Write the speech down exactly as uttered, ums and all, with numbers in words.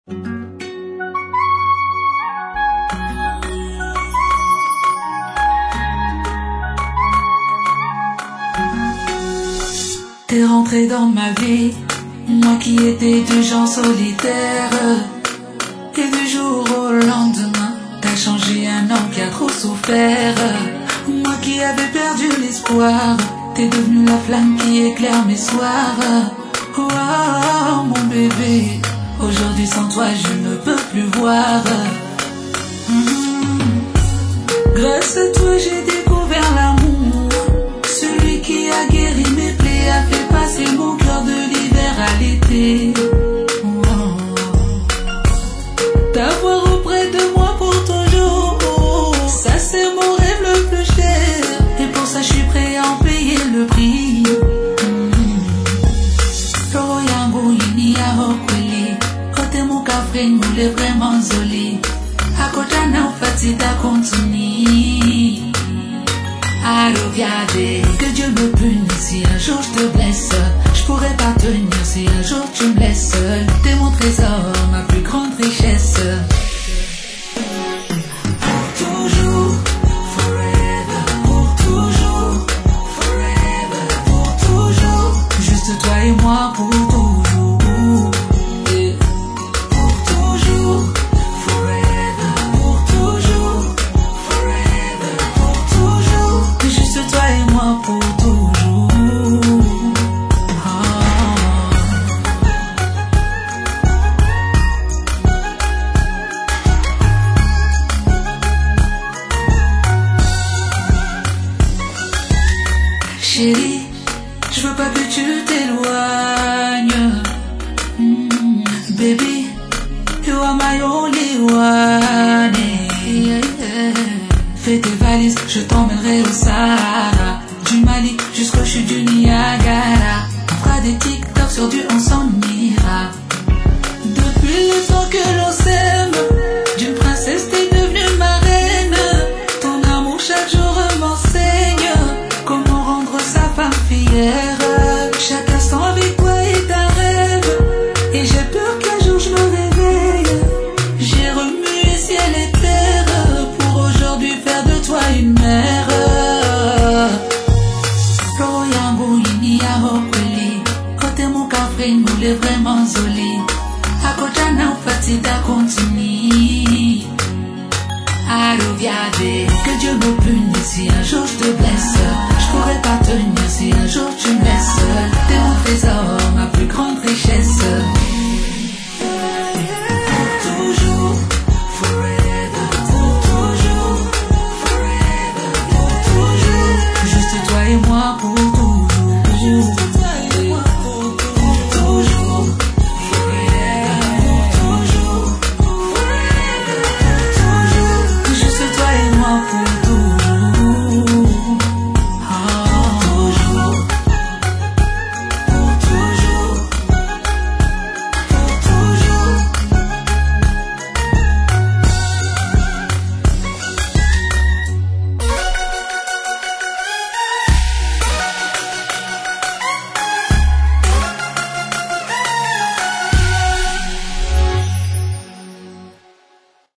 T'es rentré dans ma vie, moi qui étais du genre solitaire. Et du jour au lendemain, t'as changé un homme qui a trop souffert. Moi qui avais perdu l'espoir, t'es devenu la flamme qui éclaire mes soirs. Oh mon bébé, aujourd'hui sans toi je ne peux plus voir. Mmh. Grâce à toi j'ai découvert l'amour, celui qui a guéri mes plaies, a fait passer mon cœur de l'hiver à l'été. Oh. T'avoir auprès de moi pour toujours, ça c'est mon rêve le plus cher, et pour ça je suis prêt à en payer le prix. Roho yangu yini ya hokweli, kote mukafre ngule vraiment zoli, akota na ufati ta kontuni. Regarder, que Dieu me punisse si un jour je te blesse. Je pourrais pas tenir si un jour tu me laisses seul. T'es mon trésor, ma plus grande richesse. Pour toujours, forever. Pour toujours, forever. Pour toujours, juste toi et moi pour toujours. Yeah. Pour toujours, forever. Pour toujours, forever. Pour toujours, juste toi et moi pour toujours. Oh. Chérie, je veux pas que tu t'éloignes. Mm, baby, you are my only one. Yeah, yeah. Fais tes valises, je t'emmènerai au Sahara, du Mali jusqu'au chute du Niagara. On fera des TikTok sur du on s'en ira. Depuis le temps que l'on s'aime, d'une princesse t'es devenue ma reine. Ton amour chaque jour m'enseigne comment rendre sa femme fière. Chaque instant avec toi est un rêve, et j'ai peur qu'un jour je me réveille. J'ai remué ciel et terre pour aujourd'hui faire de toi une mère. Roho yangu yini ya hokweli, kote mukafre ngule vraiment zoli, akota na ufati ta kontuni. À regarder, que Dieu me punisse si un jour je te blesse. Je pourrais pas tenir si un jour tu me laisses. T'es mon trésor, ma plus grande richesse.